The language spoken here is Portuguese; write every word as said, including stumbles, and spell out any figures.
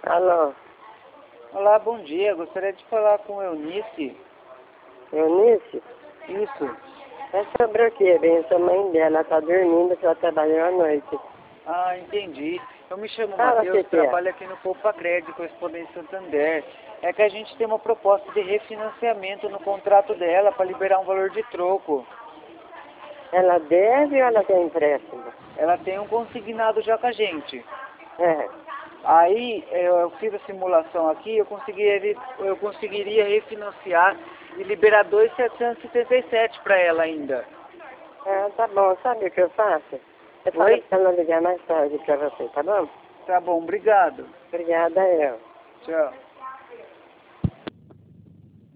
Alô? Olá, bom dia. Gostaria de falar com Eunice. Eunice? Isso. É sobre o quê? Bem, eu sou mãe dela, tá dormindo, só trabalhou à noite. Ah, entendi. Eu me chamo Fala, Matheus, que que é? trabalho aqui no Poupa Crédito, Correspondência Santander. É que a gente tem uma proposta de refinanciamento no contrato dela para liberar um valor de troco. Ela deve ou ela tem empréstimo? Ela tem um consignado já com a gente. É. Aí eu fiz a simulação aqui, eu conseguiria, eu conseguiria refinanciar e liberar dois mil setecentos e setenta e sete para ela ainda. Ah, tá bom. Sabe o que eu faço? Eu falo Oi? pra ela ligar mais tarde pra você, tá bom? Tá bom, obrigado. Obrigada, eu. Tchau.